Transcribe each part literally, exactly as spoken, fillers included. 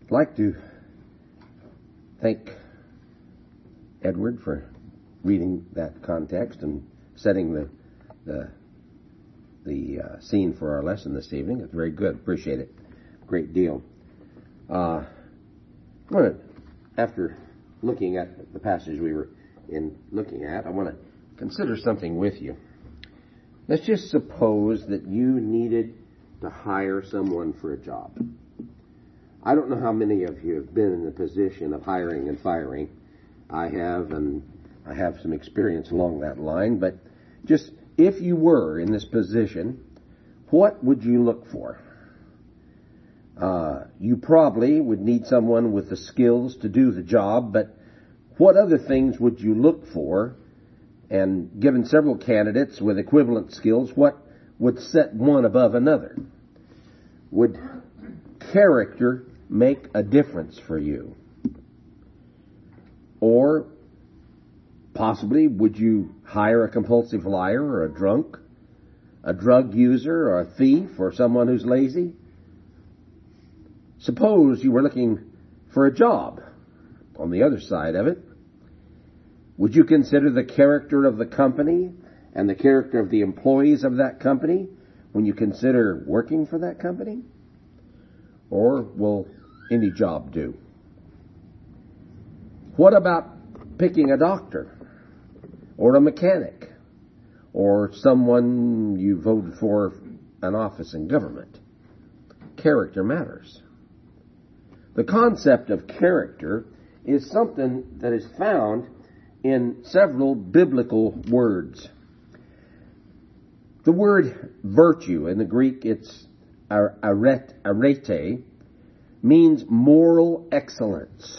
I'd like to thank Edward for reading that context and setting the the, the uh, scene for our lesson this evening. It's very good. Appreciate it. Great deal. Uh, I want to, after looking at the passage we were in looking at, I want to consider something with you. Let's just suppose that you needed to hire someone for a job. I don't know how many of you have been in the position of hiring and firing. I have, and I have some experience along that line, but just if you were in this position, what would you look for? Uh, you probably would need someone with the skills to do the job, but what other things would you look for? And given several candidates with equivalent skills, what would set one above another? Would character make a difference for you? Or possibly would you hire a compulsive liar or a drunk, a drug user or a thief or someone who's lazy? Suppose you were looking for a job. On the other side of it, would you consider the character of the company and the character of the employees of that company when you consider working for that company? Or will any job do? What about picking a doctor or a mechanic or someone you voted for an office in government? Character matters. The concept of character is something that is found in several biblical words. The word virtue, in the Greek it's arete, arete, means moral excellence.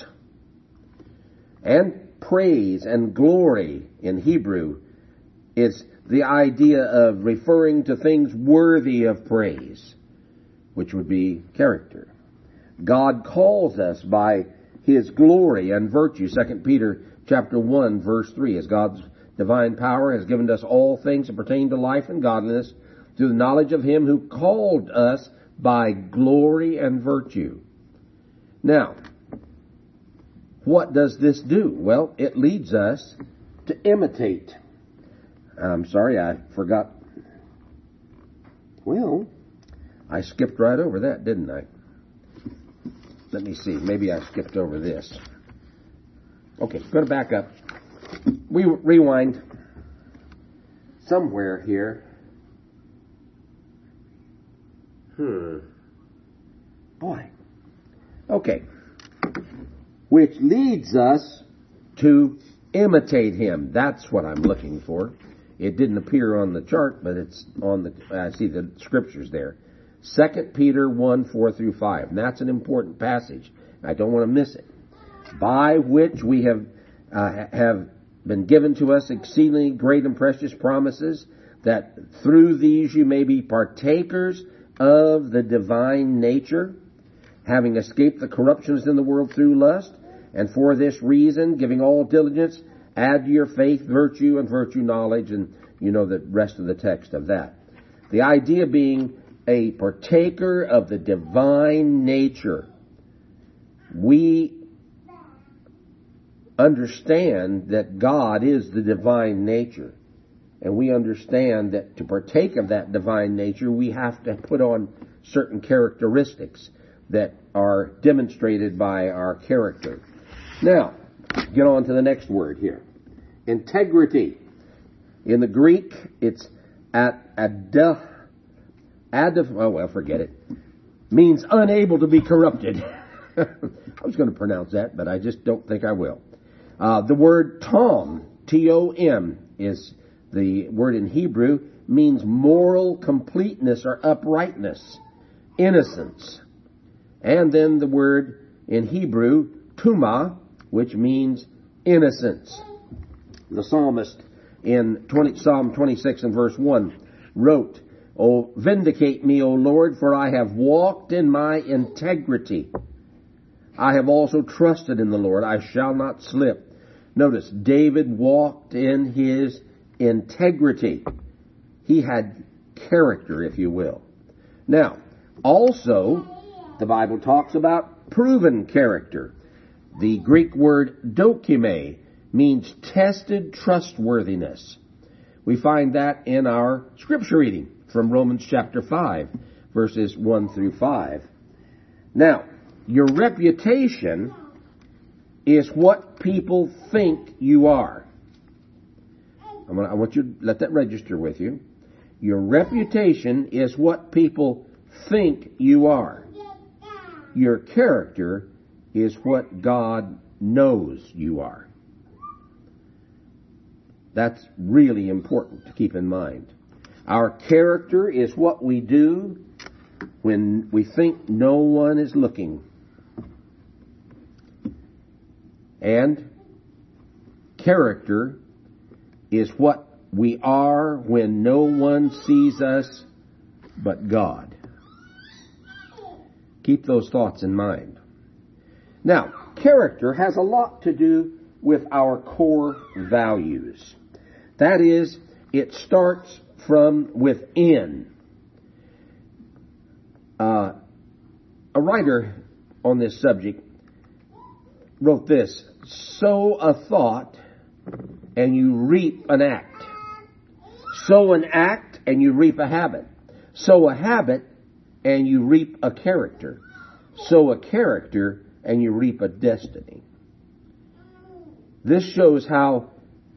And praise and glory in Hebrew is the idea of referring to things worthy of praise, which would be character. God calls us by His glory and virtue. Second Peter chapter one, verse three, as God's divine power has given us all things that pertain to life and godliness through the knowledge of Him who called us by glory and virtue. Now, what does this do? Well, it leads us to imitate. I'm sorry, I forgot. Well, I skipped right over that, didn't I? Let me see. Maybe I skipped over this. Okay, going to back up. We rewind somewhere here. Hmm. Boy. Okay. Which leads us to imitate Him. That's what I'm looking for. It didn't appear on the chart, but it's on the, I see the scriptures there. Second Peter one, four through five. And that's an important passage. I don't want to miss it. By which we have uh, have been given to us exceedingly great and precious promises, that through these you may be partakers of the divine nature, having escaped the corruptions in the world through lust, and for this reason, giving all diligence, add to your faith virtue, and virtue knowledge, and you know the rest of the text of that. The idea being a partaker of the divine nature. We understand that God is the divine nature. And we understand that to partake of that divine nature, we have to put on certain characteristics that are demonstrated by our character. Now, get on to the next word here. Integrity. In the Greek, it's ad, ad, ad, oh well, forget it. Means unable to be corrupted. I was going to pronounce that, but I just don't think I will. Uh, the word tom, T O M, is the word in Hebrew, means moral completeness or uprightness, innocence. And then the word in Hebrew, tuma, which means innocence. The psalmist in twenty, Psalm twenty-six and verse one wrote, "O vindicate me, O Lord, for I have walked in my integrity. I have also trusted in the Lord. I shall not slip." Notice, David walked in his integrity. He had character, if you will. Now, also, The Bible talks about proven character. The Greek word dokime means tested trustworthiness. We find that in our scripture reading from Romans chapter five, verses one through five. Now, your reputation is what people think you are. I'm gonna, I want you to let that register with you. Your reputation is what people think you are. Your character is what God knows you are. That's really important to keep in mind. Our character is what we do when we think no one is looking. And character is what we are when no one sees us but God. Keep those thoughts in mind. Now, character has a lot to do with our core values. That is, it starts from within. Uh, a writer on this subject wrote this: sow a thought and you reap an act. Sow an act and you reap a habit. Sow a habit and you reap a character. Sow a character and you reap a destiny. This shows how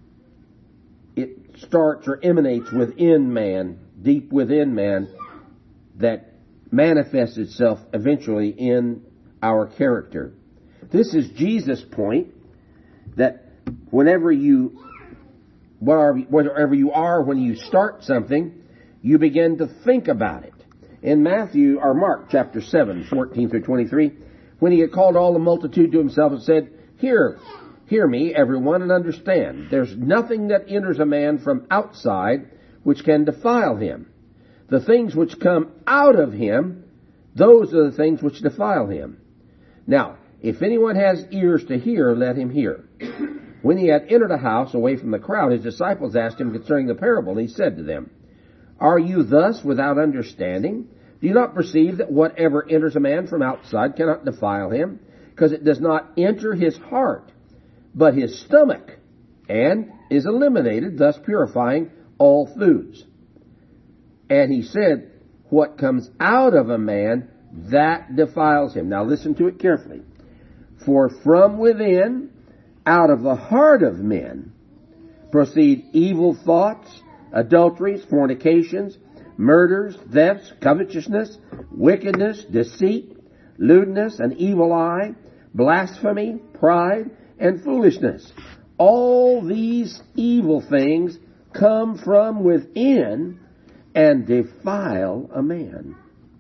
it starts or emanates within man, deep within man, that manifests itself eventually in our character. This is Jesus' point, that whenever you, wherever you are when you start something, you begin to think about it. In Matthew, or Mark chapter seven, fourteen through twenty-three, when he had called all the multitude to himself and said, Hear, hear me, everyone, and understand. There's nothing that enters a man from outside which can defile him. The things which come out of him, those are the things which defile him. Now, if anyone has ears to hear, let him hear. When he had entered a house away from the crowd, his disciples asked him concerning the parable. He said to them, Are you thus without understanding? Do you not perceive that whatever enters a man from outside cannot defile him? Because it does not enter his heart, but his stomach, and is eliminated, thus purifying all foods. And he said, What comes out of a man, that defiles him. Now listen to it carefully. For from within, out of the heart of men, proceed evil thoughts, adulteries, fornications, murders, thefts, covetousness, wickedness, deceit, lewdness, an evil eye, blasphemy, pride, and foolishness. All these evil things come from within and defile a man.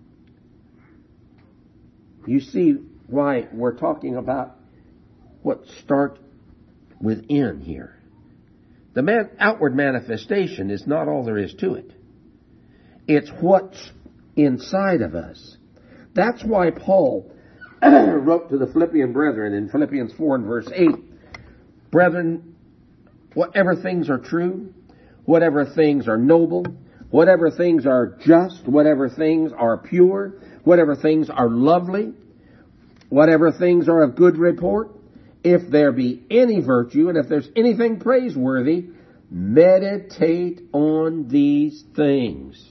You see why we're talking about what starts within here. The man, outward manifestation is not all there is to it. It's what's inside of us. That's why Paul wrote to the Philippian brethren in Philippians four and verse eight, Brethren, whatever things are true, whatever things are noble, whatever things are just, whatever things are pure, whatever things are lovely, whatever things are of good report, if there be any virtue and if there's anything praiseworthy, meditate on these things.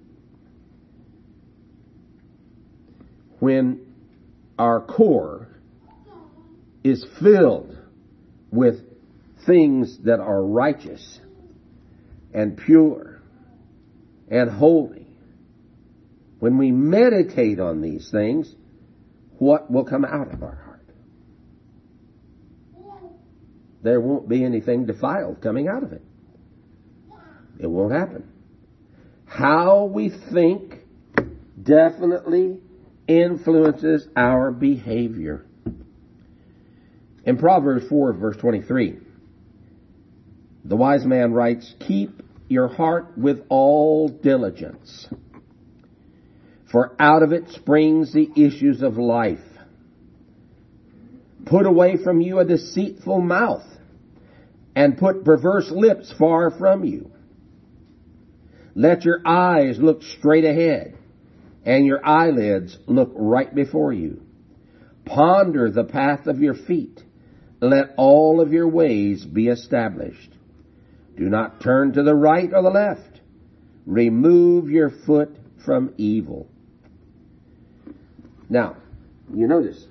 When our core is filled with things that are righteous and pure and holy, when we meditate on these things, what will come out of our heart? There won't be anything defiled coming out of it. It won't happen. How we think definitely influences our behavior. In Proverbs four, verse twenty-three, the wise man writes, Keep your heart with all diligence, for out of it springs the issues of life. Put away from you a deceitful mouth, and put perverse lips far from you. Let your eyes look straight ahead, and your eyelids look right before you. Ponder the path of your feet. Let all of your ways be established. Do not turn to the right or the left. Remove your foot from evil. Now, you notice,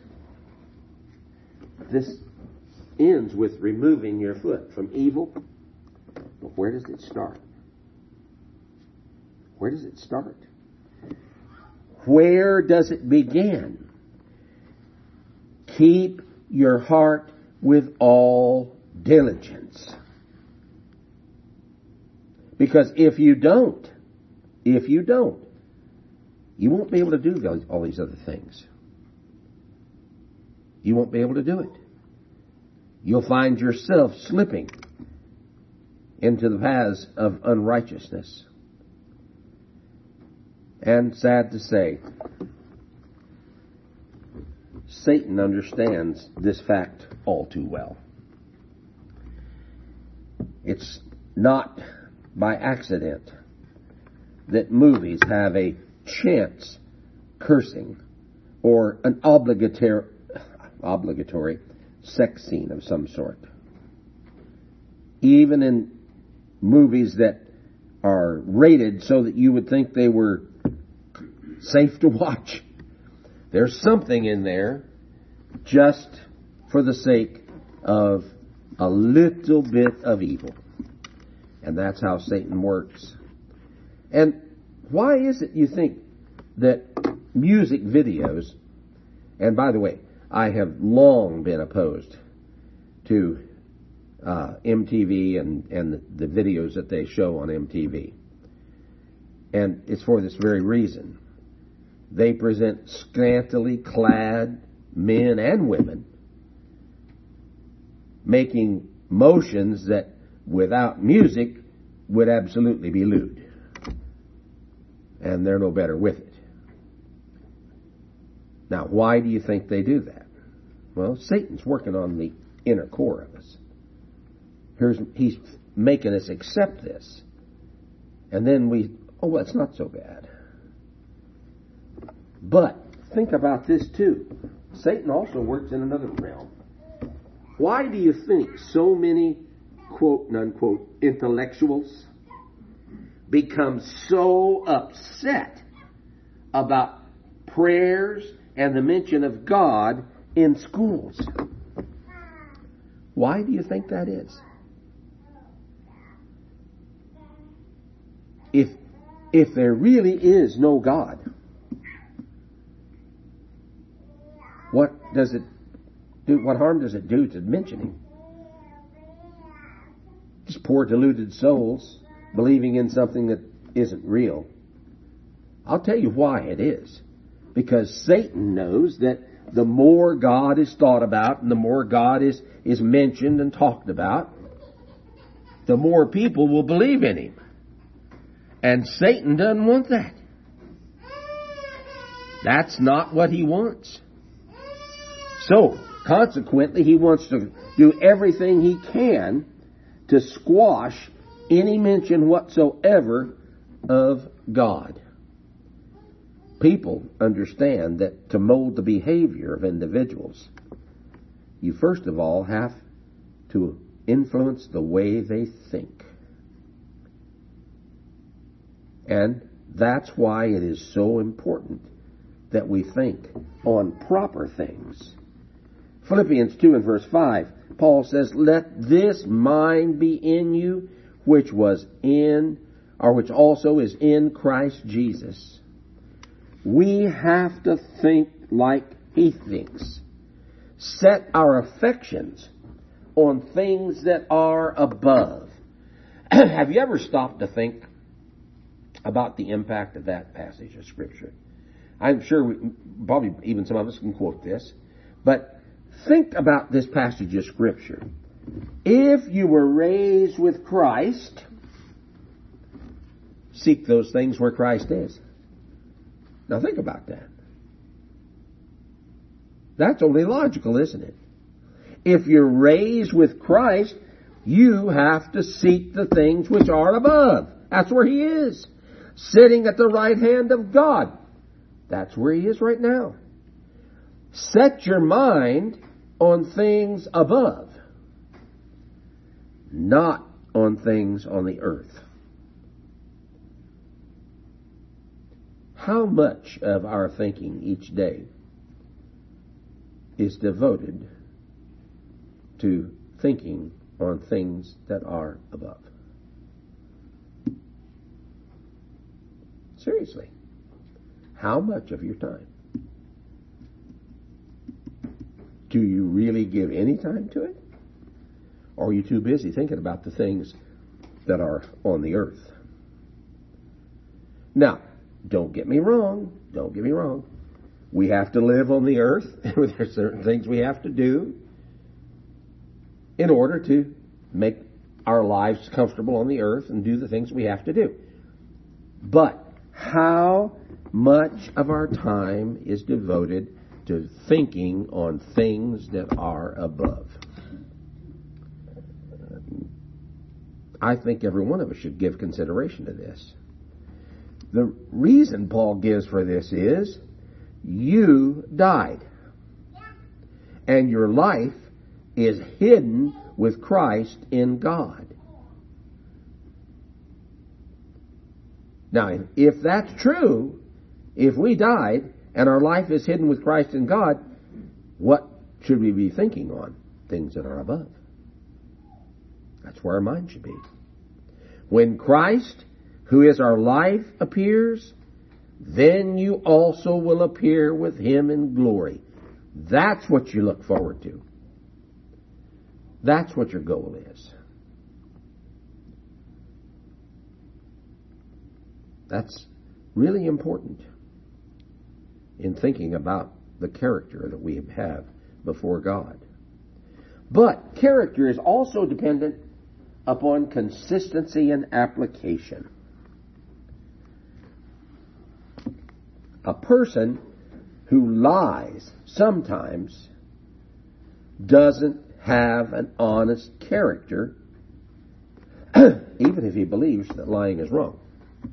this ends with removing your foot from evil. But where does it start? Where does it start? Where does it begin? Keep your heart with all diligence. Because if you don't, if you don't, you won't be able to do all these other things. You won't be able to do it. You'll find yourself slipping into the paths of unrighteousness. And sad to say, Satan understands this fact all too well. It's not by accident that movies have a chance cursing or an obligatory, obligatory sex scene of some sort. Even in movies that are rated so that you would think they were safe to watch, there's something in there just for the sake of a little bit of evil. And that's how Satan works. And why is it you think that music videos, and by the way, I have long been opposed to uh, M T V and, and the, the videos that they show on M T V. And it's for this very reason. They present scantily clad men and women making motions that without music would absolutely be lewd. And they're no better with it. Now, why do you think they do that? Well, Satan's working on the inner core of us. Here's, he's making us accept this. And then we, oh, well, it's not so bad. But think about this too. Satan also works in another realm. Why do you think so many quote and unquote intellectuals become so upset about prayers and the mention of God in schools? Why do you think that is? If if there really is no God, what does it do? What harm does it do to mention Him? Just poor deluded souls believing in something that isn't real. I'll tell you why it is. Because Satan knows that the more God is thought about and the more God is, is mentioned and talked about, the more people will believe in Him. And Satan doesn't want that. That's not what he wants. So, consequently, he wants to do everything he can to squash any mention whatsoever of God. People understand that to mold the behavior of individuals, you first of all have to influence the way they think. And that's why it is so important that we think on proper things. Philippians two and verse five, Paul says, "Let this mind be in you, which was in, or which also is in Christ Jesus." We have to think like He thinks. Set our affections on things that are above. Have you ever stopped to think about the impact of that passage of Scripture? I'm sure we, probably even some of us can quote this, but think about this passage of Scripture. If you were raised with Christ, seek those things where Christ is. Now think about that. That's only logical, isn't it? If you're raised with Christ, you have to seek the things which are above. That's where He is, sitting at the right hand of God. That's where he is right now. Set your mind on things above, not on things on the earth. How much of our thinking each day is devoted to thinking on things that are above? Seriously, how much of your time? Do you really give any time to it? Or are you too busy thinking about the things that are on the earth? Now, don't get me wrong. Don't get me wrong. We have to live on the earth. There's certain things we have to do in order to make our lives comfortable on the earth and do the things we have to do. But how much of our time is devoted to thinking on things that are above? I think every one of us should give consideration to this. The reason Paul gives for this is you died, and your life is hidden with Christ in God. Now, if that's true, if we died and our life is hidden with Christ in God, what should we be thinking on? Things that are above. That's where our mind should be. When Christ, who is our life, appears, then you also will appear with him in glory. That's what you look forward to. That's what your goal is. That's really important in thinking about the character that we have before God. But character is also dependent upon consistency and application. A person who lies sometimes doesn't have an honest character, even if he believes that lying is wrong.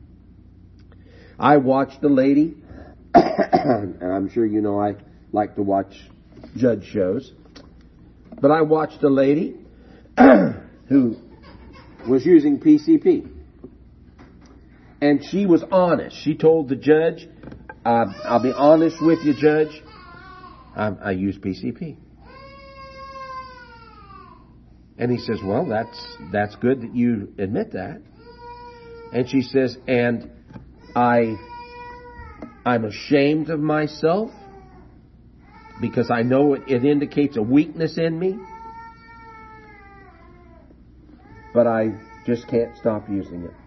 I watched a lady, and I'm sure you know I like to watch judge shows, but I watched a lady who was using P C P. And she was honest. She told the judge, uh, I'll be honest with you, Judge, I, I use P C P. And he says, well, that's that's good that you admit that. And she says, and I, I'm ashamed of myself because I know it, it indicates a weakness in me. But I just can't stop using it.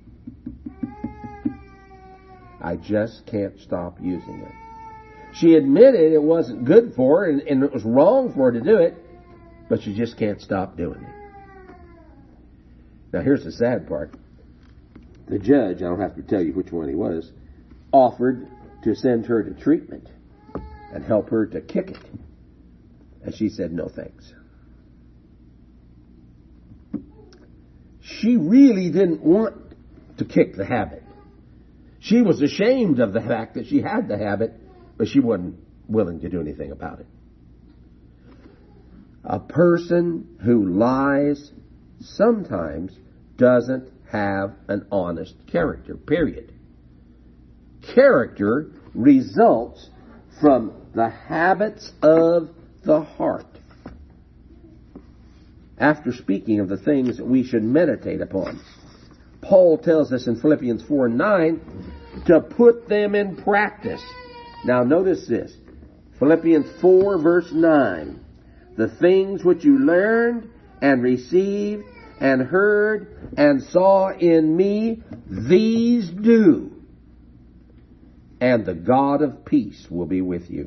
I just can't stop using it. She admitted it wasn't good for her and, and it was wrong for her to do it, but she just can't stop doing it. Now here's the sad part. The judge, I don't have to tell you which one he was, offered to send her to treatment and help her to kick it. And she said, no thanks. She really didn't want to kick the habit. She was ashamed of the fact that she had the habit, but she wasn't willing to do anything about it. A person who lies sometimes doesn't have an honest character, period. Character results from the habits of the heart. After speaking of the things that we should meditate upon, Paul tells us in Philippians four and nine to put them in practice. Now notice this. Philippians four verse nine. The things which you learned and received and heard and saw in me, these do. And the God of peace will be with you.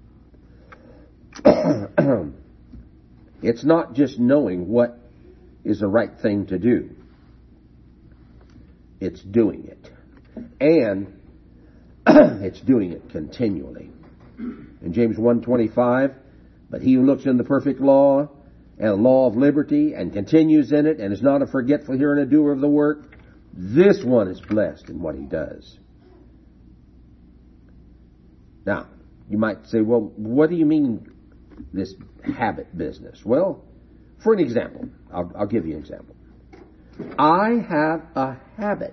It's not just knowing what is the right thing to do. It's doing it. And it's doing it continually. In James one twenty-five, but he who looks in the perfect law and the law of liberty and continues in it and is not a forgetful hearer and a doer of the work, this one is blessed in what he does. Now, you might say, well, what do you mean this habit business? Well, for an example, I'll, I'll give you an example. I have a habit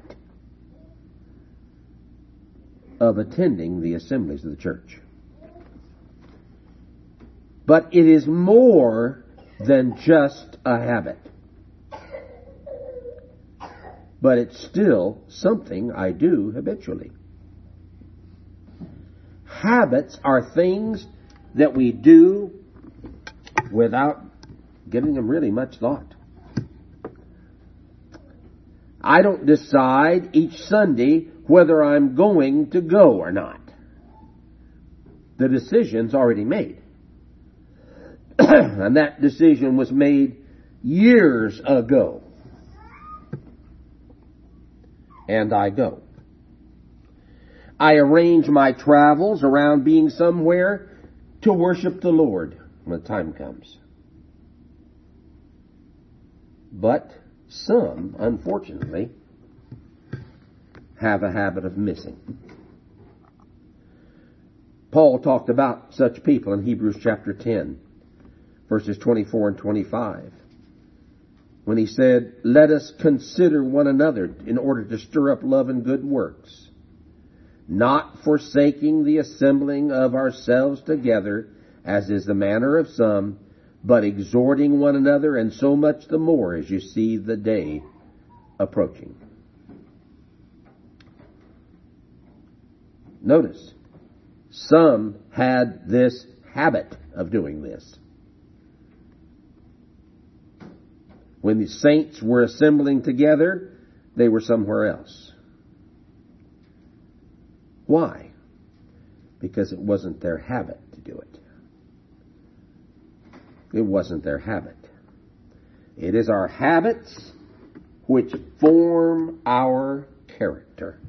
of attending the assemblies of the church. But it is more than just a habit. But it's still something I do habitually. Habits are things that we do without giving them really much thought. I don't decide each Sunday whether I'm going to go or not. The decision's already made. And that decision was made years ago. And I go. I arrange my travels around being somewhere to worship the Lord when the time comes. But some, unfortunately, have a habit of missing. Paul talked about such people in Hebrews chapter ten, verses twenty-four and twenty-five, when he said, "Let us consider one another in order to stir up love and good works, not forsaking the assembling of ourselves together, as is the manner of some, but exhorting one another, and so much the more as you see the day approaching." Notice, some had this habit of doing this. When the saints were assembling together, they were somewhere else. Why? Because it wasn't their habit to do it. It wasn't their habit. It is our habits which form our character.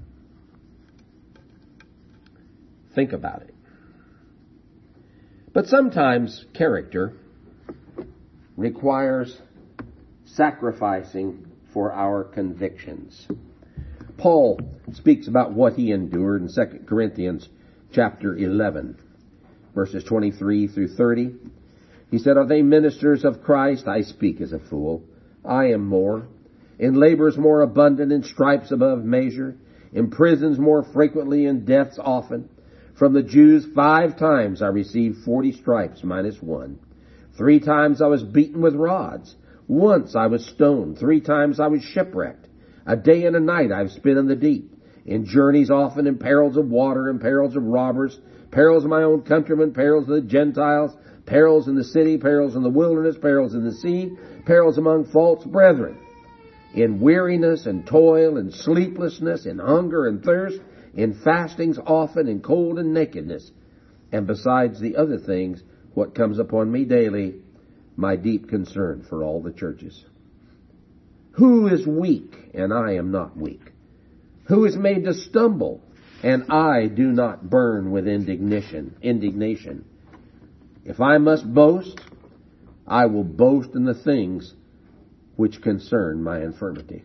Think about it. But sometimes character requires sacrificing for our convictions. Paul speaks about what he endured in Second Corinthians chapter eleven, verses twenty-three through thirty. He said, "Are they ministers of Christ? I speak as a fool. I am more. In labors more abundant, in stripes above measure, in prisons more frequently, in deaths often. From the Jews five times I received forty stripes minus one. Three times I was beaten with rods. Once I was stoned. Three times I was shipwrecked. A day and a night I have spent in the deep. In journeys often, in perils of water, in perils of robbers, perils of my own countrymen, perils of the Gentiles, perils in the city, perils in the wilderness, perils in the sea, perils among false brethren. In weariness and toil and sleeplessness, in hunger and thirst, in fastings often, in cold and nakedness. And besides the other things, what comes upon me daily, my deep concern for all the churches. Who is weak, and I am not weak? Who is made to stumble, and I do not burn with indignation? Indignation. If I must boast, I will boast in the things which concern my infirmity."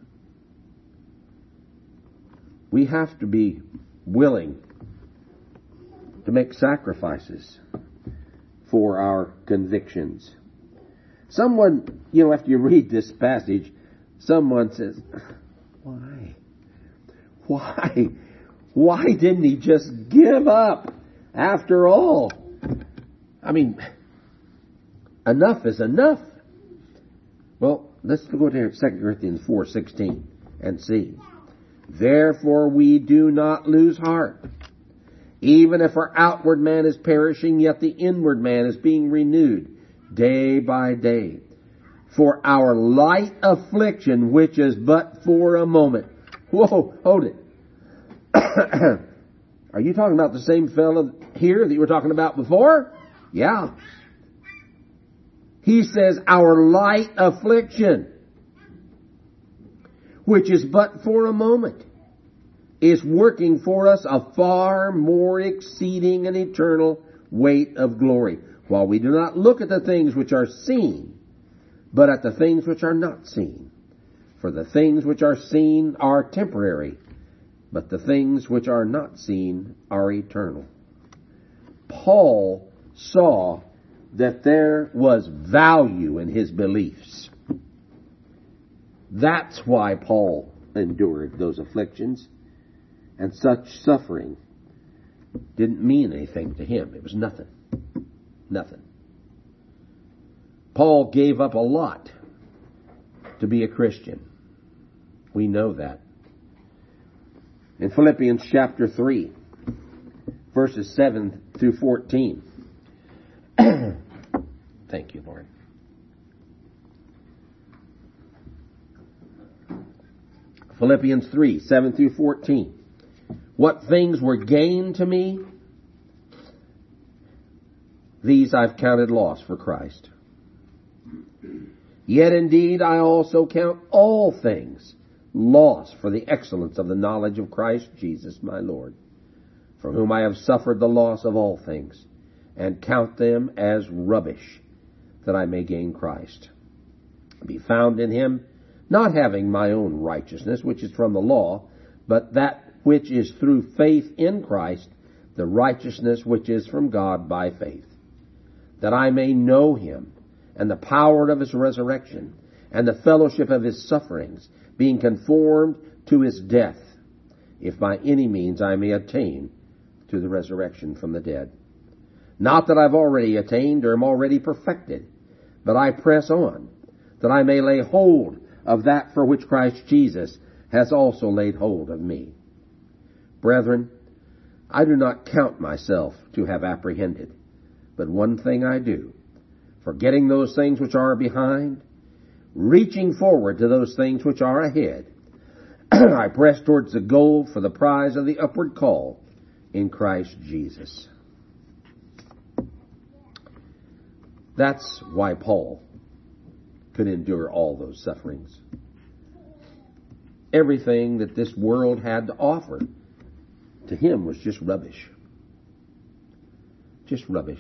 We have to be willing to make sacrifices for our convictions. Someone, you know, after you read this passage, someone says, why? Why? Why didn't he just give up after all? I mean, enough is enough. Well, let's go to Second Corinthians four sixteen and see. "Therefore we do not lose heart. Even if our outward man is perishing, yet the inward man is being renewed day by day. For our light affliction, which is but for a moment." Whoa, hold it. Are you talking about the same fellow here that you were talking about before? Yeah. He says, our light affliction, which is but for a moment, is working for us a far more exceeding and eternal weight of glory. While we do not look at the things which are seen, but at the things which are not seen. For the things which are seen are temporary, but the things which are not seen are eternal. Paul saw that there was value in his beliefs. That's why Paul endured those afflictions, and such suffering didn't mean anything to him. It was nothing. Nothing. Paul gave up a lot to be a Christian. We know that. In Philippians chapter three, verses seven through fourteen. Thank you, Lord. Philippians three, seven through fourteen. What things were gained to me, these I've counted loss for Christ. Yet indeed I also count all things loss for the excellence of the knowledge of Christ Jesus my Lord, for whom I have suffered the loss of all things, and count them as rubbish, that I may gain Christ, be found in him, not having my own righteousness, which is from the law, but that which is through faith in Christ, the righteousness which is from God by faith, that I may know him, and the power of his resurrection, and the fellowship of his sufferings, being conformed to his death, if by any means I may attain to the resurrection from the dead. Not that I've already attained or am already perfected, but I press on, that I may lay hold of that for which Christ Jesus has also laid hold of me. Brethren, I do not count myself to have apprehended, but one thing I do, forgetting those things which are behind, reaching forward to those things which are ahead, I press towards the goal for the prize of the upward call in Christ Jesus. That's why Paul could endure all those sufferings. Everything that this world had to offer to him was just rubbish. Just rubbish.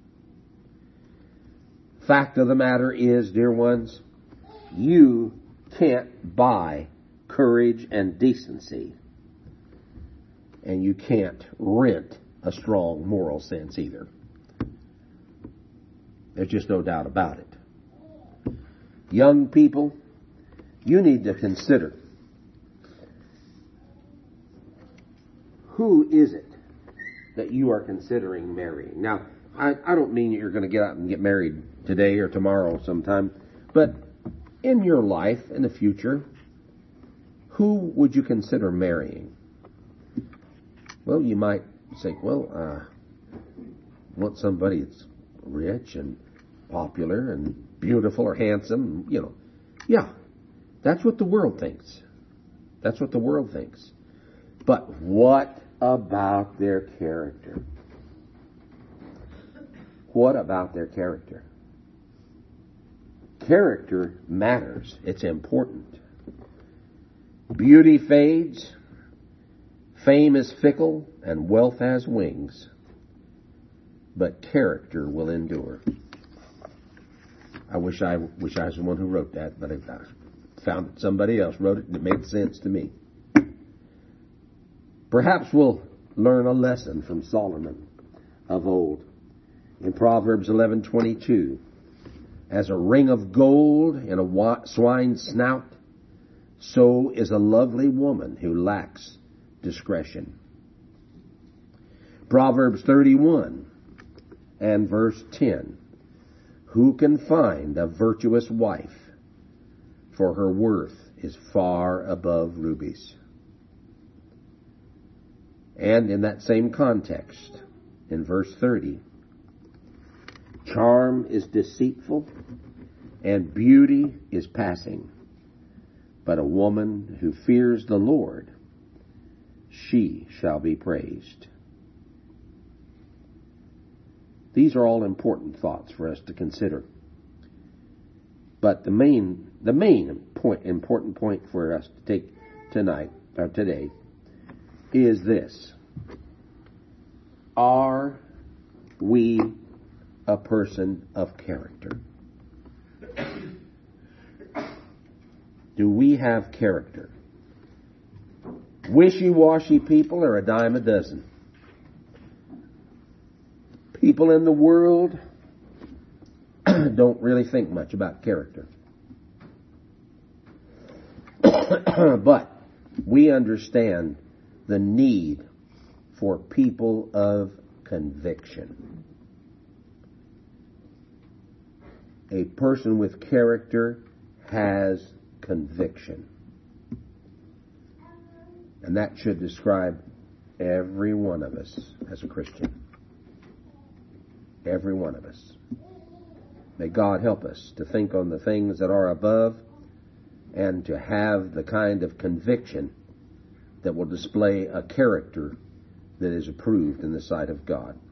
Fact of the matter is, dear ones, you can't buy courage and decency, and you can't rent a strong moral sense either. There's just no doubt about it. Young people, you need to consider, who is it that you are considering marrying? Now, I, I don't mean you're going to get out and get married today or tomorrow sometime, but in your life, in the future, who would you consider marrying? Well, you might say, well, uh, I want somebody that's rich and popular and beautiful or handsome, you know. Yeah, that's what the world thinks. That's what the world thinks. But what about their character? What about their character? Character matters. It's important. Beauty fades, fame is fickle, and wealth has wings, but character will endure. I wish I wish I was the one who wrote that, but I found that somebody else wrote it and it made sense to me. Perhaps we'll learn a lesson from Solomon of old. In Proverbs eleven twenty-two, as a ring of gold in a swine's snout, so is a lovely woman who lacks discretion. Proverbs thirty-one and verse ten, who can find a virtuous wife? For her worth is far above rubies. And in that same context, in verse thirty, charm is deceitful and beauty is passing, but a woman who fears the Lord, she shall be praised. These are all important thoughts for us to consider. But the main, the main point, important point for us to take tonight, or today, is this. Are we a person of character? Do we have character? Wishy-washy people are a dime a dozen. People in the world don't really think much about character. But we understand the need for people of conviction. A person with character has conviction. And that should describe every one of us as a Christian. Every one of us. May God help us to think on the things that are above and to have the kind of conviction that will display a character that is approved in the sight of God.